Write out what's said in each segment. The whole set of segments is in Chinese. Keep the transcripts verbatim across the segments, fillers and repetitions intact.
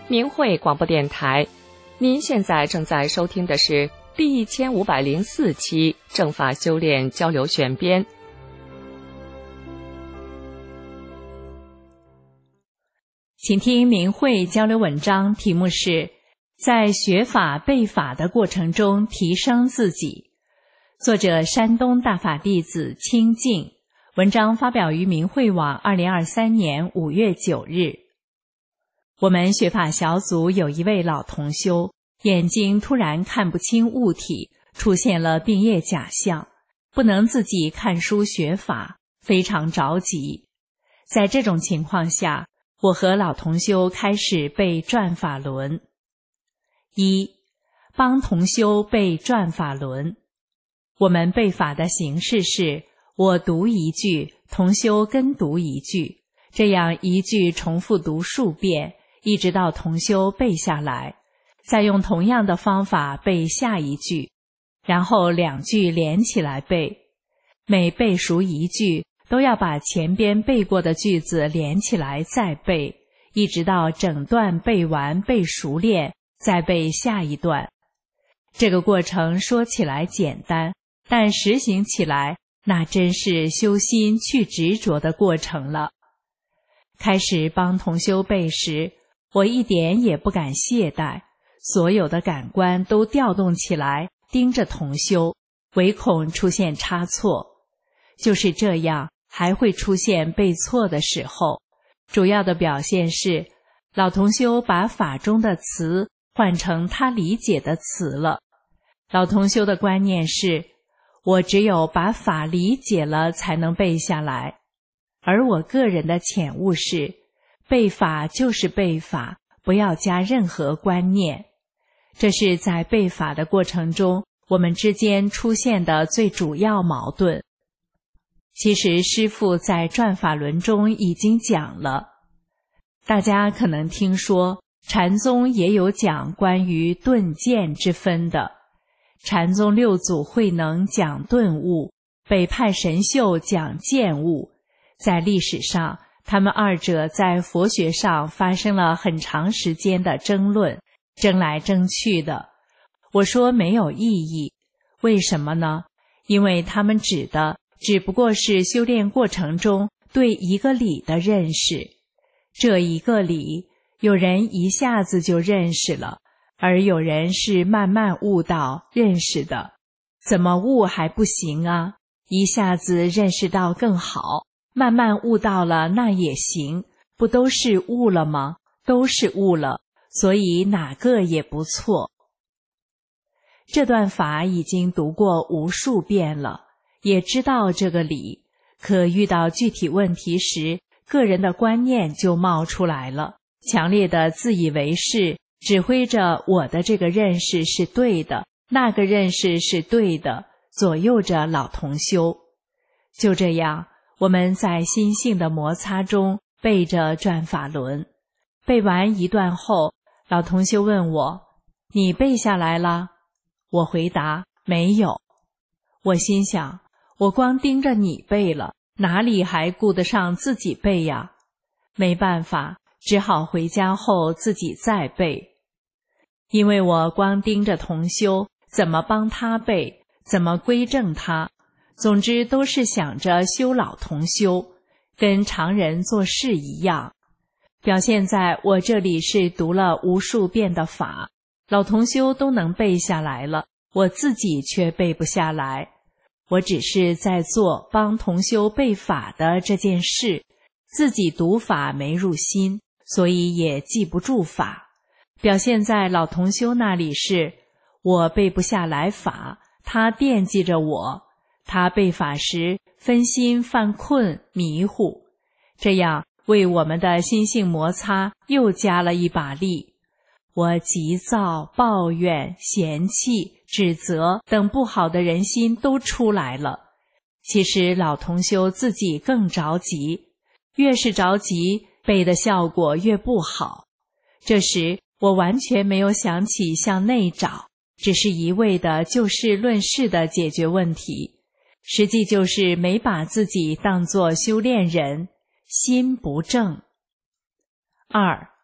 明慧广播电台，您现在正在收听的是第一千五百零四期正法修炼交流选编。 请听明慧交流文章，题目是在学法背法的过程中提升自己。作者山东大法弟子清净，文章发表于明慧网二零二三年五月九日。我们学法小组有一位老同修，眼睛突然看不清物体，出现了病业假象，不能自己看书学法，非常着急。在这种情况下，我和老同修开始背转法轮。一、帮同修背转法轮。我们背法的形式是，我读一句，同修跟读一句，这样一句重复读数遍，一直到同修背下来，再用同样的方法背下一句，然后两句连起来背。每背熟一句，都要把前边背过的句子连起来再背，一直到整段背完背熟练，再背下一段。这个过程说起来简单，但实行起来，那真是修心去执着的过程了。开始帮同修背时，我一点也不敢懈怠，所有的感官都调动起来，盯着同修，唯恐出现差错。就是这样，还会出现背错的时候。主要的表现是，老同修把法中的词换成他理解的词了。老同修的观念是，我只有把法理解了才能背下来。而我个人的浅悟是，背法就是背法，不要加任何观念。这是在背法的过程中，我们之间出现的最主要矛盾。其实师父在转法轮中已经讲了，大家可能听说禅宗也有讲关于顿渐之分的。禅宗六祖慧能讲顿悟，北派神秀讲渐悟。在历史上，他们二者在佛学上发生了很长时间的争论，争来争去的。我说没有意义，为什么呢？因为他们指的只不过是修炼过程中对一个理的认识。这一个理，有人一下子就认识了，而有人是慢慢悟到认识的。怎么悟还不行啊？一下子认识到更好，慢慢悟到了那也行，不都是悟了吗？都是悟了，所以哪个也不错。这段法已经读过无数遍了，也知道这个理，可遇到具体问题时，个人的观念就冒出来了，强烈的自以为是，指挥着我的这个认识是对的，那个认识是对的，左右着老同修。就这样，我们在心性的摩擦中背着转法轮。背完一段后，老同修问我，你背下来了？我回答，没有。我心想，我光盯着你背了，哪里还顾得上自己背呀？没办法，只好回家后自己再背。因为我光盯着同修，怎么帮他背，怎么归正他，总之都是想着修老同修，跟常人做事一样。表现在我这里是读了无数遍的法，老同修都能背下来了，我自己却背不下来。我只是在做帮同修背法的这件事，自己读法没入心，所以也记不住法。表现在老同修那里是，我背不下来法，他惦记着我，他背法时分心犯困迷糊，这样为我们的心性摩擦又加了一把力。我急躁、抱怨、嫌弃、指责等不好的人心都出来了。其实老同修自己更着急，越是着急，背的效果越不好。这时我完全没有想起向内找，只是一味的就事论事的解决问题，实际就是没把自己当作修炼人，心不正。二、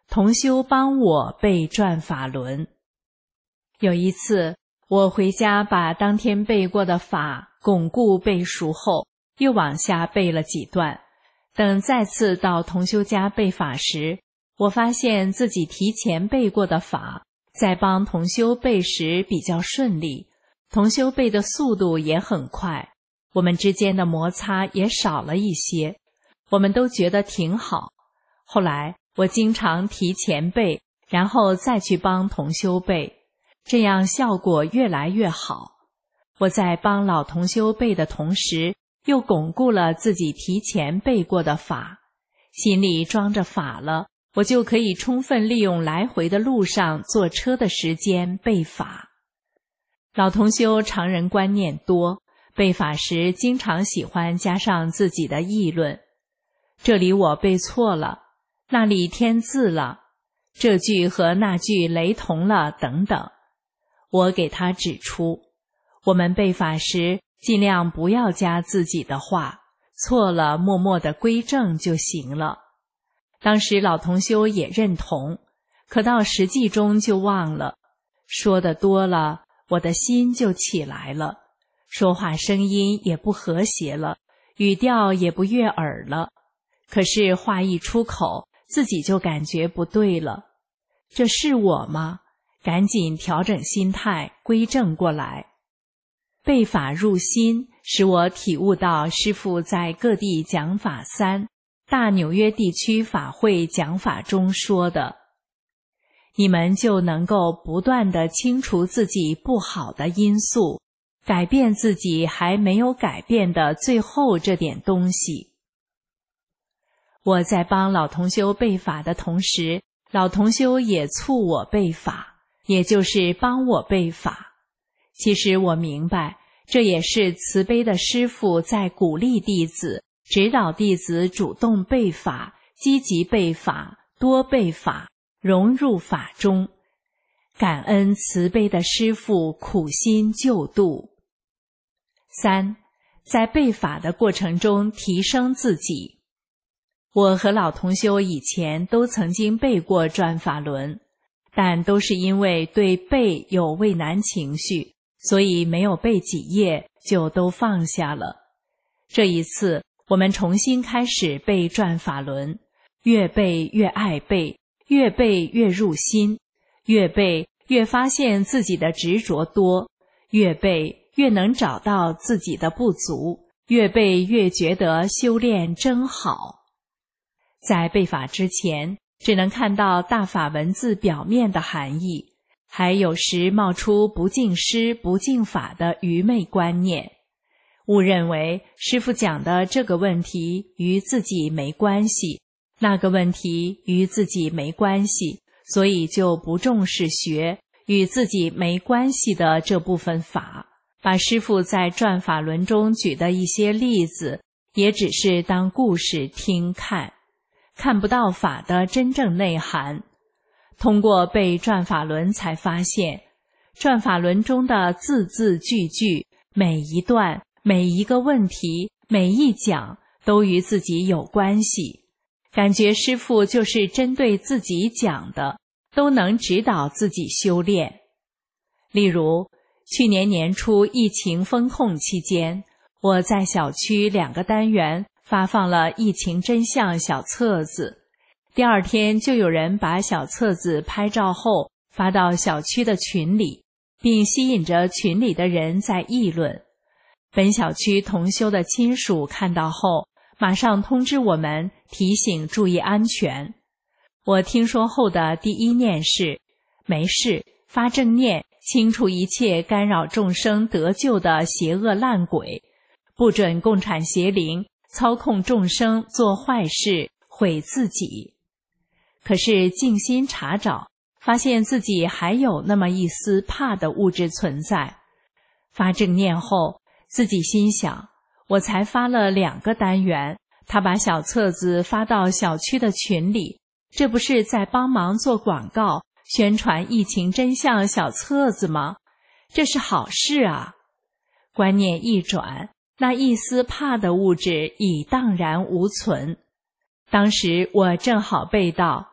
同修帮我背转法轮。有一次，我回家把当天背过的法巩固背熟后，又往下背了几段。等再次到同修家背法时，我发现自己提前背过的法，在帮同修背时比较顺利，同修背的速度也很快，我们之间的摩擦也少了一些，我们都觉得挺好。后来我经常提前背，然后再去帮同修背，这样效果越来越好。我在帮老同修背的同时，又巩固了自己提前背过的法，心里装着法了，我就可以充分利用来回的路上坐车的时间背法。老同修常人观念多，背法时经常喜欢加上自己的议论，这里我背错了，那里添字了，这句和那句雷同了等等。我给他指出，我们背法时尽量不要加自己的话，错了默默地归正就行了。当时老同修也认同，可到实际中就忘了，说得多了，我的心就起来了，说话声音也不和谐了，语调也不悦耳了。可是话一出口，自己就感觉不对了，这是我吗？赶紧调整心态，归正过来。背法入心，使我体悟到师父在各地讲法三大纽约地区法会讲法中说的，你们就能够不断地清除自己不好的因素，改变自己还没有改变的最后这点东西。我在帮老同修背法的同时，老同修也促我背法，也就是帮我背法。其实我明白，这也是慈悲的师父在鼓励弟子，指导弟子主动背法，积极背法，多背法，融入法中，感恩慈悲的师父苦心救度。三，在背法的过程中提升自己。我和老同修以前都曾经背过转法轮，但都是因为对背有畏难情绪，所以没有背几页就都放下了。这一次我们重新开始背转法轮，越背越爱背，越背越入心，越背越发现自己的执着多，越背越能找到自己的不足，越背越觉得修炼真好。在背法之前，只能看到大法文字表面的含义，还有时冒出不敬师不敬法的愚昧观念，误认为师父讲的这个问题与自己没关系，那个问题与自己没关系，所以就不重视学与自己没关系的这部分法，把师父在转法轮中举的一些例子也只是当故事听看，看不到法的真正内涵。通过背转法轮才发现，转法轮中的字字句句，每一段，每一个问题，每一讲都与自己有关系，感觉师父就是针对自己讲的，都能指导自己修炼。例如去年年初疫情封控期间，我在小区两个单元发放了疫情真相小册子，第二天就有人把小册子拍照后发到小区的群里，并吸引着群里的人在议论。本小区同修的亲属看到后，马上通知我们，提醒注意安全。我听说后的第一念是，没事，发正念，清除一切干扰众生得救的邪恶烂鬼，不准共产邪灵操控众生做坏事，毁自己。可是静心查找，发现自己还有那么一丝怕的物质存在。发正念后，自己心想，我才发了两个单元，他把小册子发到小区的群里，这不是在帮忙做广告，宣传疫情真相小册子吗？这是好事啊！观念一转，那一丝怕的物质已荡然无存。当时我正好背到，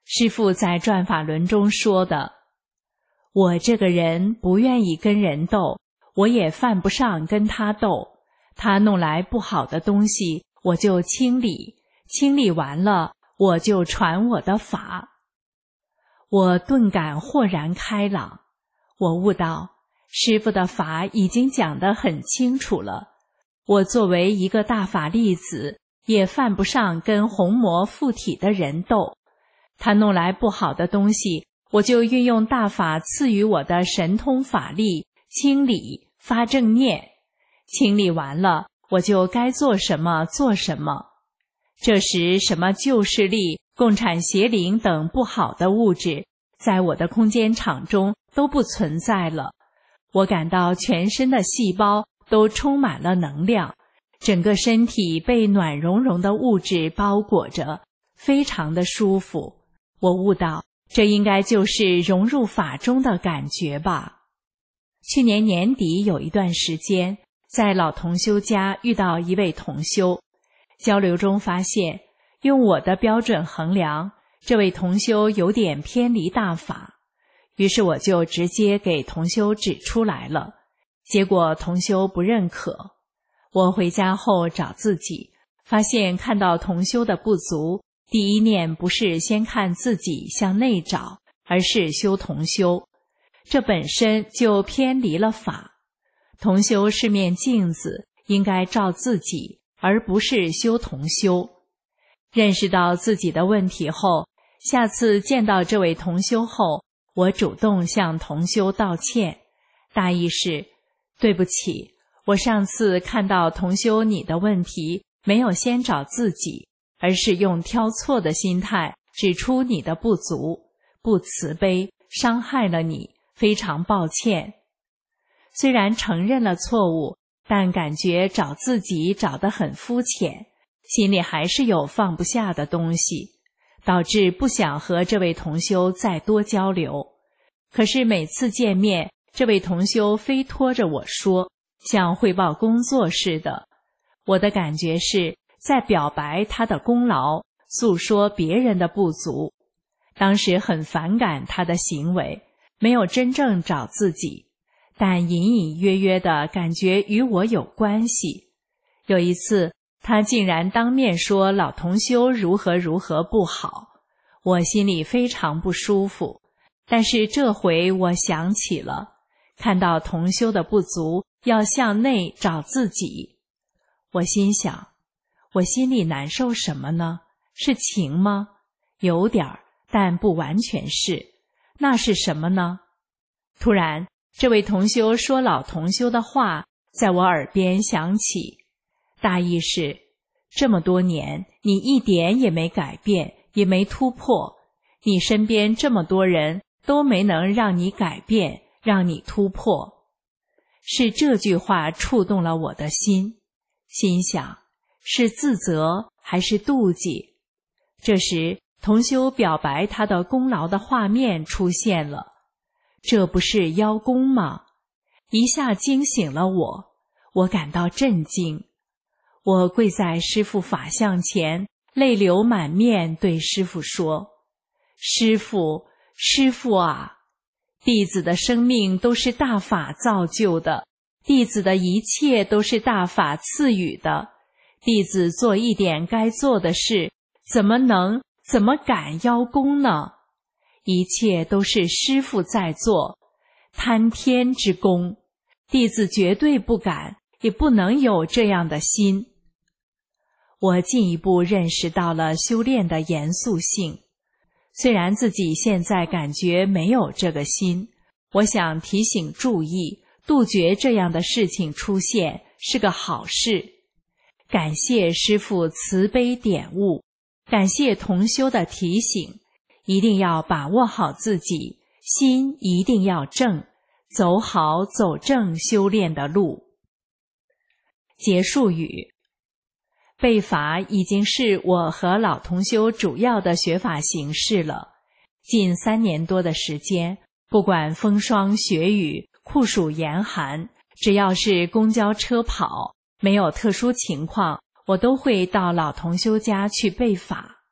师父在转法轮中说的，我这个人不愿意跟人斗，我也犯不上跟他斗，他弄来不好的东西，我就清理，清理完了，我就传我的法。我顿感豁然开朗，我悟到师父的法已经讲得很清楚了，我作为一个大法弟子，也犯不上跟红魔附体的人斗，他弄来不好的东西，我就运用大法赐予我的神通法力，清理发正念，清理完了，我就该做什么做什么。这时什么旧势力、共产邪灵等不好的物质，在我的空间场中都不存在了。我感到全身的细胞都充满了能量，整个身体被暖融融的物质包裹着，非常的舒服。我悟到，这应该就是融入法中的感觉吧。去年年底有一段时间，在老同修家遇到一位同修，交流中发现，用我的标准衡量，这位同修有点偏离大法，于是我就直接给同修指出来了，结果同修不认可。我回家后找自己，发现看到同修的不足，第一念不是先看自己向内找，而是修同修，这本身就偏离了法。同修是面镜子，应该照自己，而不是修同修。认识到自己的问题后，下次见到这位同修后，我主动向同修道歉，大意是，对不起，我上次看到同修你的问题，没有先找自己，而是用挑错的心态指出你的不足，不慈悲，伤害了你，非常抱歉。虽然承认了错误，但感觉找自己找得很肤浅，心里还是有放不下的东西，导致不想和这位同修再多交流。可是每次见面，这位同修非拖着我说，像汇报工作似的。我的感觉是在表白他的功劳，诉说别人的不足。当时很反感他的行为，没有真正找自己，但隐隐约约的感觉与我有关系。有一次，他竟然当面说老同修如何如何不好，我心里非常不舒服。但是这回我想起了，看到同修的不足，要向内找自己。我心想，我心里难受什么呢？是情吗？有点儿，但不完全是。那是什么呢？突然，这位同修说老同修的话在我耳边响起，大意是，这么多年你一点也没改变，也没突破，你身边这么多人都没能让你改变，让你突破。是这句话触动了我的心，心想，是自责还是妒忌？这时同修表白他的功劳的画面出现了，这不是邀功吗？一下惊醒了我，我感到震惊。我跪在师父法像前，泪流满面对师父说，师父，师父啊，弟子的生命都是大法造就的，弟子的一切都是大法赐予的，弟子做一点该做的事，怎么能怎么敢邀功呢？一切都是师父在做，贪天之功，弟子绝对不敢，也不能有这样的心。我进一步认识到了修炼的严肃性，虽然自己现在感觉没有这个心，我想提醒注意，杜绝这样的事情出现是个好事。感谢师父慈悲点悟，感谢同修的提醒，一定要把握好自己，心一定要正，走好走正修炼的路。结束语，背法已经是我和老同修主要的学法形式了。近三年多的时间，不管风霜雪雨、酷暑严寒，只要是公交车跑，没有特殊情况，我都会到老同修家去背法。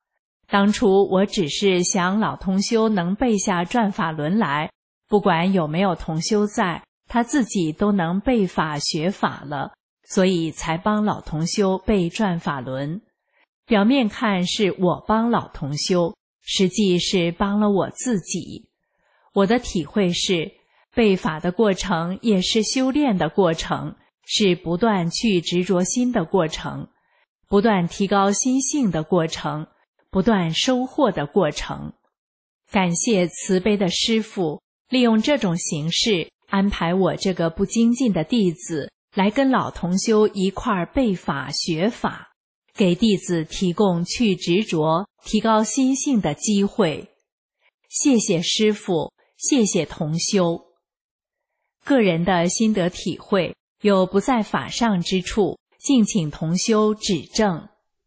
当初我只是想老同修能背下转法轮来，不管有没有同修在，他自己都能背法学法了，所以才帮老同修背转法轮。表面看是我帮老同修，实际是帮了我自己。我的体会是，背法的过程也是修炼的过程，是不断去执着心的过程，不断提高心性的过程，不断收获的过程。感谢慈悲的师父，利用这种形式安排我这个不精进的弟子来跟老同修一块儿背法学法，给弟子提供去执着、提高心性的机会。谢谢师父，谢谢同修。个人的心得体会有不在法上之处，敬请同修指正。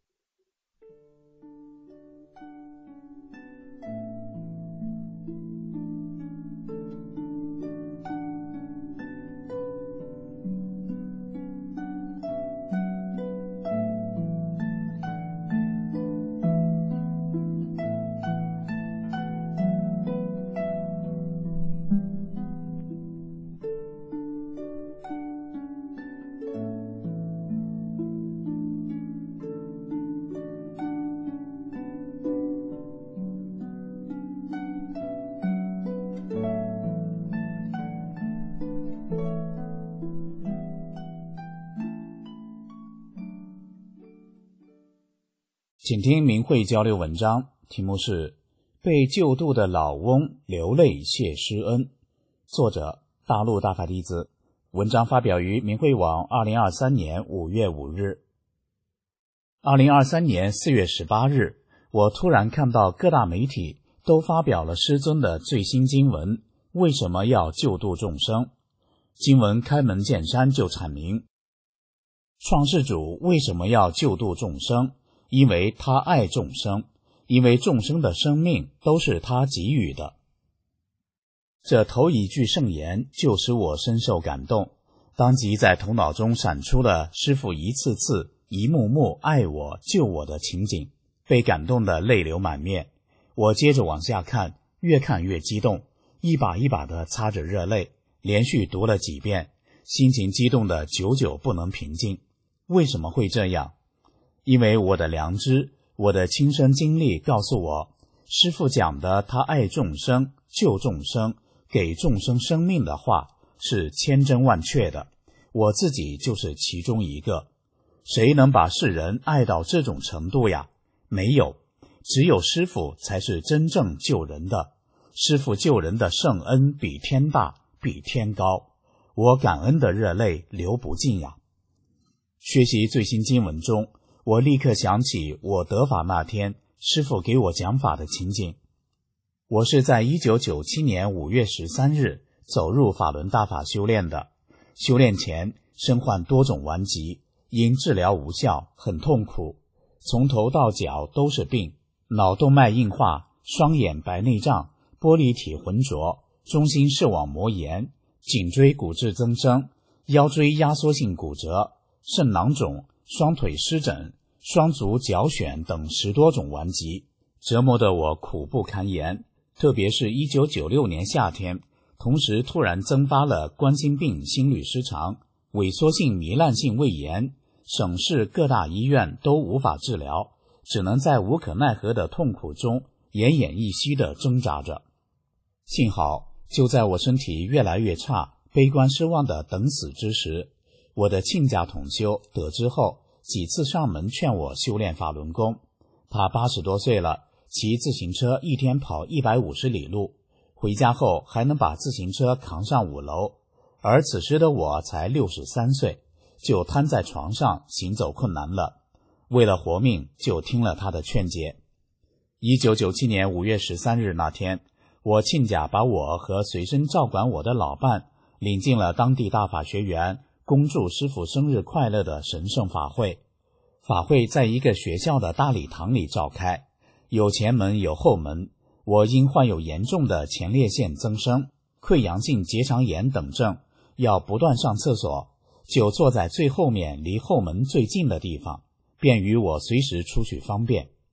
请听明慧交流文章，题目是被救度的老翁流泪谢师恩，作者大陆大法弟子。文章发表于明慧网二零二三年五月五日。二零二三年四月十八日，我突然看到各大媒体都发表了师尊的最新经文，为什么要救度众生？经文开门见山就阐明，创世主为什么要救度众生？因为他爱众生，因为众生的生命都是他给予的。这头一句圣言就使我深受感动，当即在头脑中闪出了师父一次次一幕幕爱我救我的情景，被感动得泪流满面。我接着往下看，越看越激动，一把一把地擦着热泪，连续读了几遍，心情激动得久久不能平静。为什么会这样？因为我的良知，我的亲身经历告诉我，师父讲的他爱众生、救众生、给众生生命的话是千真万确的，我自己就是其中一个。谁能把世人爱到这种程度呀？没有，只有师父才是真正救人的。师父救人的圣恩比天大，比天高，我感恩的热泪流不尽呀。学习最新经文中，我立刻想起我得法那天师父给我讲法的情景。我是在一九九七年五月十三日走入法轮大法修炼的。修炼前身患多种顽疾，因治疗无效，很痛苦，从头到脚都是病，脑动脉硬化，双眼白内障，玻璃体浑浊，中心视网膜炎，颈椎骨质增生，腰椎压缩性骨折，肾囊肿，双腿湿疹，双足脚癣等十多种顽疾，折磨得我苦不堪言。特别是一九九六年夏天，同时突然增发了冠心病、心律失常、萎缩性糜烂性胃炎，省市各大医院都无法治疗，只能在无可奈何的痛苦中奄奄一息地挣扎着。幸好就在我身体越来越差、悲观失望的等死之时，我的亲家同修得知后几次上门劝我修炼法轮功。他八十多岁了，骑自行车一天跑一百五十里路，回家后还能把自行车扛上五楼，而此时的我才六十三岁，就瘫在床上行走困难了。为了活命，就听了他的劝解。一九九七年五月十三日那天，我亲家把我和随身照管我的老伴领进了当地大法学园恭祝师父生日快乐的神圣法会。法会在一个学校的大礼堂里召开，有前门有后门。我因患有严重的前列腺增生、溃疡性结肠炎等症，要不断上厕所，就坐在最后面离后门最近的地方，便于我随时出去方便。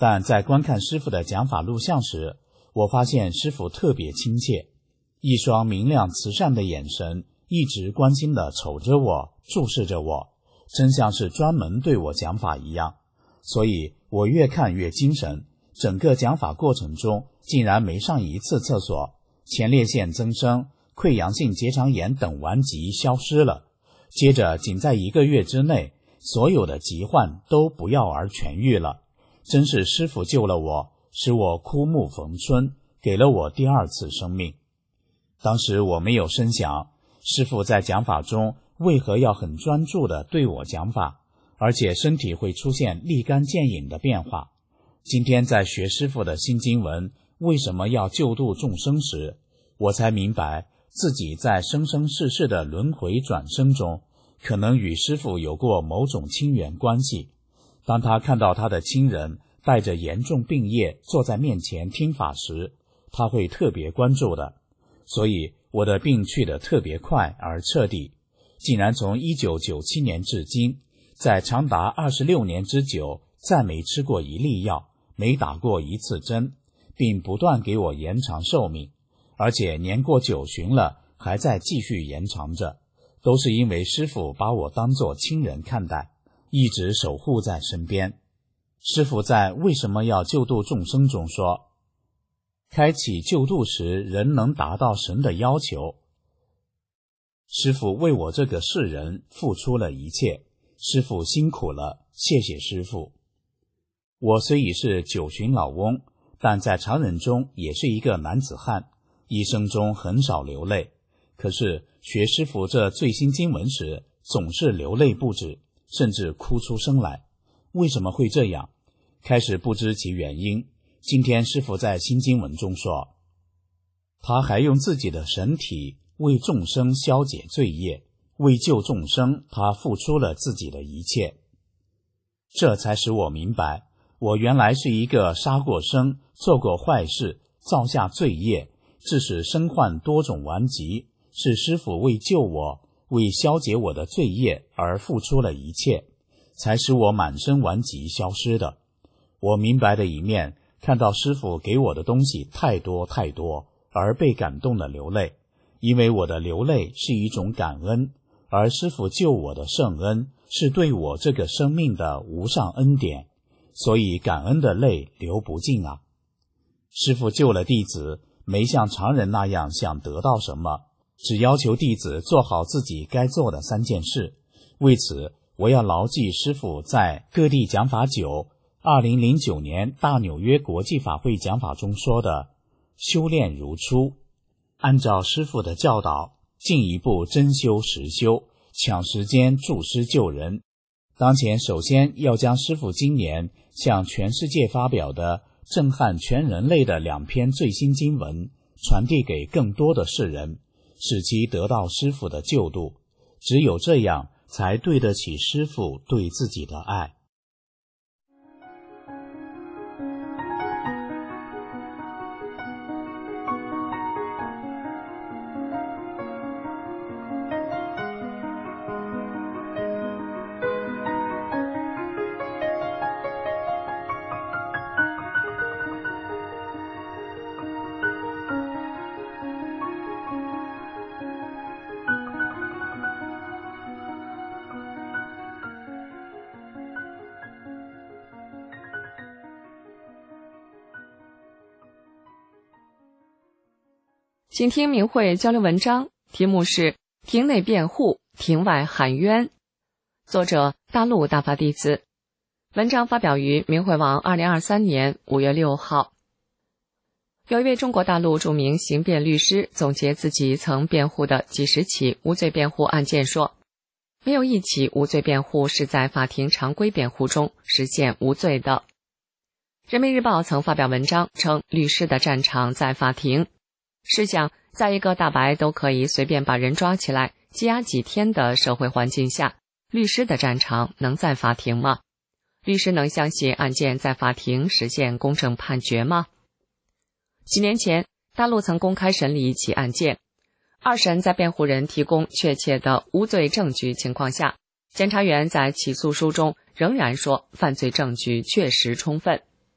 但在观看师父的讲法录像时，我发现师父特别亲切，一双明亮慈善的眼神一直关心地瞅着我，注视着我，真像是专门对我讲法一样。所以我越看越精神，整个讲法过程中竟然没上一次厕所，前列腺增生、溃疡性结肠炎等顽疾消失了。接着仅在一个月之内，所有的疾患都不药而痊愈了。真是师父救了我，使我枯木逢春，给了我第二次生命。当时我没有深想，师父在讲法中为何要很专注地对我讲法，而且身体会出现立竿见影的变化。今天在学师父的新经文为什么要救度众生时，我才明白自己在生生世世的轮回转生中，可能与师父有过某种亲缘关系。当他看到他的亲人带着严重病业坐在面前听法时，他会特别关注的。所以我的病去得特别快而彻底，竟然从一九九七年至今，在长达二十六年之久，再没吃过一粒药，没打过一次针，并不断给我延长寿命，而且年过九旬了，还在继续延长着，都是因为师父把我当作亲人看待，一直守护在身边。师父在《为什么要救度众生》中说，开启救度时人能达到神的要求。师父为我这个世人付出了一切，师父辛苦了，谢谢师父。我虽已是九旬老翁，但在常人中也是一个男子汉，一生中很少流泪，可是学师父这最新经文时，总是流泪不止，甚至哭出声来。为什么会这样？开始不知其原因。今天师父在新经文中说，他还用自己的神体为众生消解罪业，为救众生，他付出了自己的一切。这才使我明白，我原来是一个杀过生、做过坏事、造下罪业，致使身患多种顽疾，是师父为救我、为消解我的罪业而付出了一切，才使我满身顽疾消失的。我明白的一面，看到师父给我的东西太多太多，而被感动的流泪，因为我的流泪是一种感恩，而师父救我的圣恩是对我这个生命的无上恩典，所以感恩的泪流不尽啊。师父救了弟子，没像常人那样想得到什么，只要求弟子做好自己该做的三件事。为此，我要牢记师父在各地讲法九二零零九年大纽约国际法会讲法中说的，修炼如初，按照师父的教导，进一步真修实修，抢时间助师救人。当前首先要将师父今年向全世界发表的震撼全人类的两篇最新经文传递给更多的世人，使其得到师父的救度。只有这样，才对得起师父对自己的爱。 请听明慧交流文章，题目是庭内辩护，庭外喊冤，作者大陆大法弟子。文章发表于明慧网二零二三年五月六号。有一位中国大陆著名刑辩律师总结自己曾辩护的几十起无罪辩护案件说，没有一起无罪辩护是在法庭常规辩护中实现无罪的。人民日报曾发表文章称，律师的战场在法庭。试想，在一个大白都可以随便把人抓起来羁押几天的社会环境下，律师的战场能在法庭吗？律师能相信案件在法庭实现公正判决吗？几年前，大陆曾公开审理一起案件，二审在辩护人提供确切的无罪证据情况下，检察员在起诉书中仍然说犯罪证据确实充分。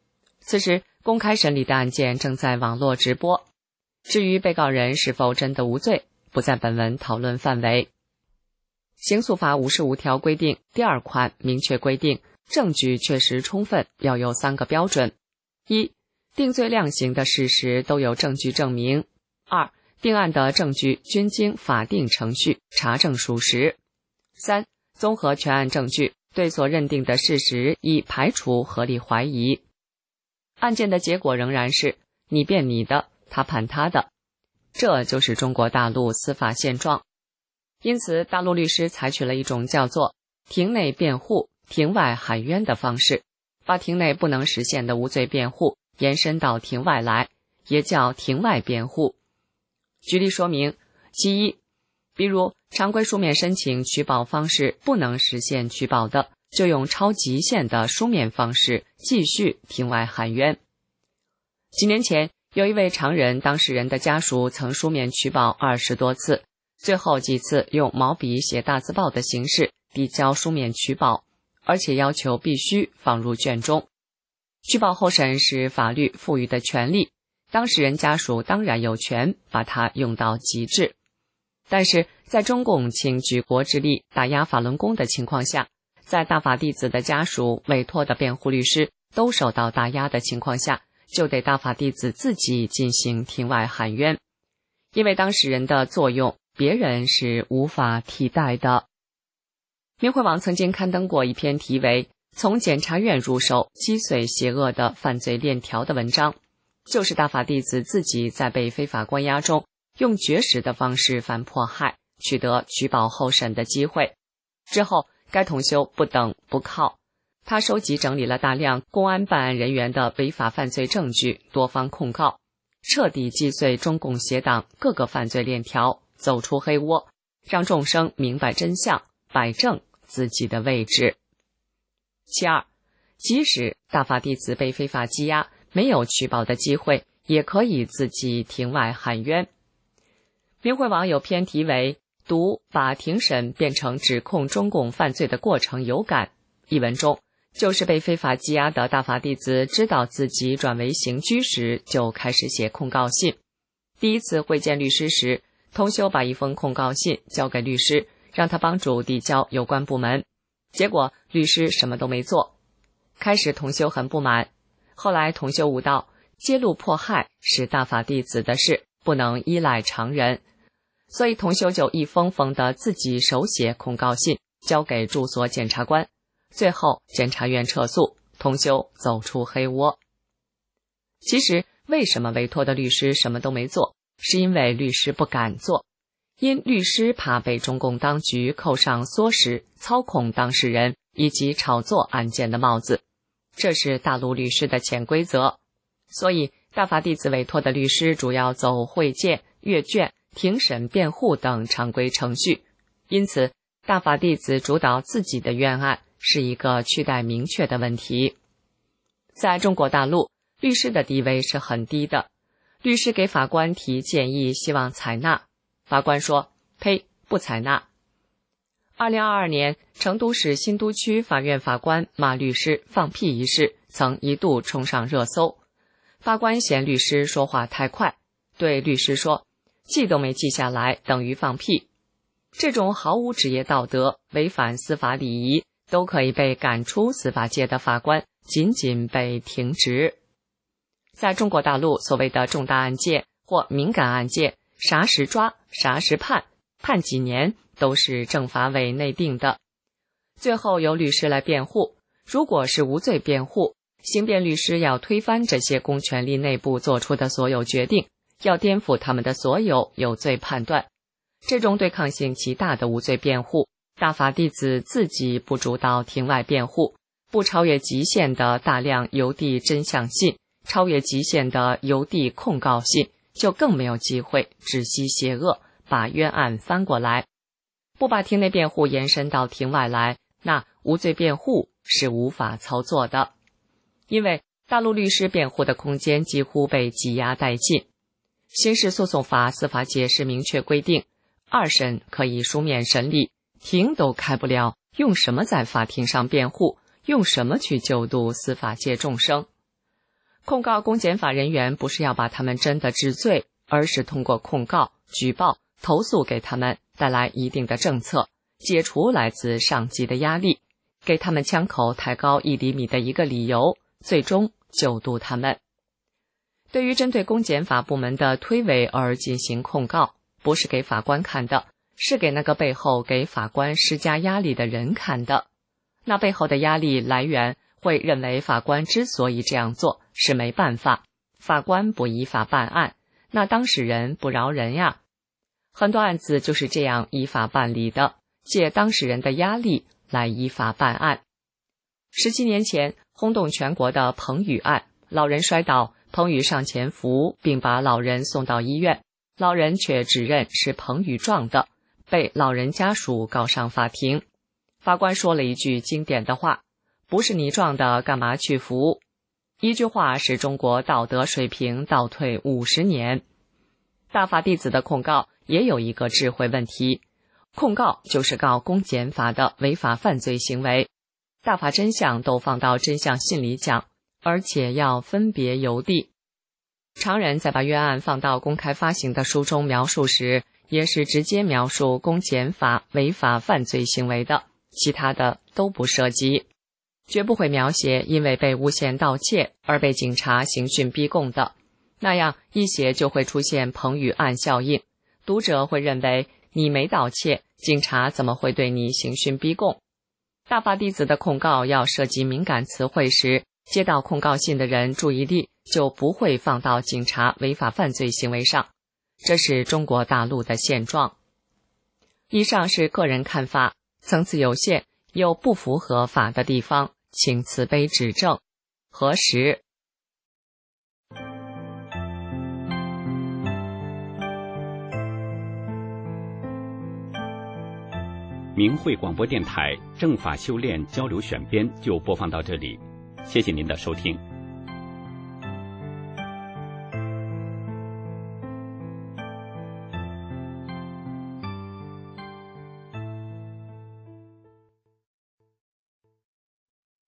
此时公开审理的案件正在网络直播。至于被告人是否真的无罪，不在本文讨论范围。刑诉法五十五条规定，第二款明确规定，证据确实充分要有三个标准：一、定罪量刑的事实都有证据证明；二、定案的证据均经法定程序查证属实；三、综合全案证据，对所认定的事实已排除合理怀疑。案件的结果仍然是你辩你的，他判他的，这就是中国大陆司法现状。因此，大陆律师采取了一种叫做庭内辩护、庭外喊冤的方式，把庭内不能实现的无罪辩护延伸到庭外来，也叫庭外辩护。举例说明：其一，比如常规书面申请取保方式不能实现取保的，就用超极限的书面方式继续庭外喊冤。几年前，有一位常人当事人的家属曾书面取保二十多次，最后几次用毛笔写大字报的形式递交书面取保，而且要求必须放入卷中。取保候审是法律赋予的权利，当事人家属当然有权把它用到极致。但是在中共倾举国之力打压法轮功的情况下，在大法弟子的家属委托的辩护律师都受到打压的情况下，就得大法弟子自己进行庭外喊冤，因为当事人的作用别人是无法替代的。明慧网曾经刊登过一篇题为《从检察院入手击碎邪恶的犯罪链条》的文章，就是大法弟子自己在被非法关押中用绝食的方式反迫害，取得取保候审的机会。之后该同修不等不靠，他收集整理了大量公安办案人员的违法犯罪证据，多方控告，彻底击碎中共邪党各个犯罪链条，走出黑窝，让众生明白真相，摆正自己的位置。其二，即使大法弟子被非法羁押，没有取保的机会，也可以自己庭外喊冤。明慧网有篇题为《读把庭审变成指控中共犯罪的过程有感》一文中，就是被非法羁押的大法弟子知道自己转为刑拘时，就开始写控告信。第一次会见律师时，同修把一封控告信交给律师，让他帮助递交有关部门。结果律师什么都没做。开始同修很不满，后来同修悟道，揭露迫害是大法弟子的事，不能依赖常人。所以同修就一封封的自己手写控告信交给驻所检察官，最后检察院撤诉，同修走出黑窝。其实为什么委托的律师什么都没做，是因为律师不敢做，因律师怕被中共当局扣上唆使、操控当事人以及炒作案件的帽子，这是大陆律师的潜规则。所以大法弟子委托的律师主要走会见、阅卷、庭审、辩护等常规程序，因此大法弟子主导自己的冤案是一个区待明确的问题。在中国大陆，律师的地位是很低的，律师给法官提建议，希望采纳，法官说呸，不采纳。二零二二年，成都市新都区法院法官骂律师放屁一事曾一度冲上热搜，法官嫌律师说话太快，对律师说记都没记下来等于放屁。这种毫无职业道德、违反司法礼仪，都可以被赶出司法界的法官仅仅被停职。在中国大陆，所谓的重大案件或敏感案件，啥时抓啥时判，判几年都是政法委内定的，最后由律师来辩护。如果是无罪辩护，刑辩律师要推翻这些公权力内部做出的所有决定，要颠覆他们的所有有罪判断。这种对抗性极大的无罪辩护，大法弟子自己不主导庭外辩护，不超越极限的大量邮递真相信，超越极限的邮递控告信，就更没有机会止息邪恶，把冤案翻过来。不把庭内辩护延伸到庭外来，那无罪辩护是无法操作的。因为大陆律师辩护的空间几乎被挤压殆尽。刑事诉讼法司法解释明确规定，二审可以书面审理，庭都开不了，用什么在法庭上辩护，用什么去救度司法界众生？ 控告公检法人员不是要把他们真的治罪，而是通过控告、举报、投诉给他们带来一定的政策，解除来自上级的压力，给他们枪口抬高一厘米的一个理由，最终救度他们。对于针对公检法部门的推诿而进行控告，不是给法官看的，是给那个背后给法官施加压力的人看的。那背后的压力来源会认为法官之所以这样做是没办法，法官不依法办案，那当事人不饶人呀。很多案子就是这样依法办理的，借当事人的压力来依法办案。十七年前轰动全国的彭宇案，老人摔倒，彭宇上前扶，并把老人送到医院，老人却指认是彭宇撞的，被老人家属告上法庭。法官说了一句经典的话，不是你撞的，干嘛去扶？一句话使中国道德水平倒退五十年。大法弟子的控告也有一个智慧问题，控告就是告公检法的违法犯罪行为，大法真相都放到真相信里讲，而且要分别邮递。常人在把冤案放到公开发行的书中描述时，也是直接描述公检法违法犯罪行为的，其他的都不涉及，绝不会描写因为被诬陷盗窃而被警察刑讯逼供的，那样一写就会出现彭宇案效应，读者会认为你没盗窃，警察怎么会对你刑讯逼供？大法弟子的控告要涉及敏感词汇时，接到控告信的人注意力就不会放到警察违法犯罪行为上，这是中国大陆的现状。以上是个人看法，层次有限，有不符合法的地方，请慈悲指正。核实。 明慧广播电台正法修炼交流选编就播放到这里，谢谢您的收听。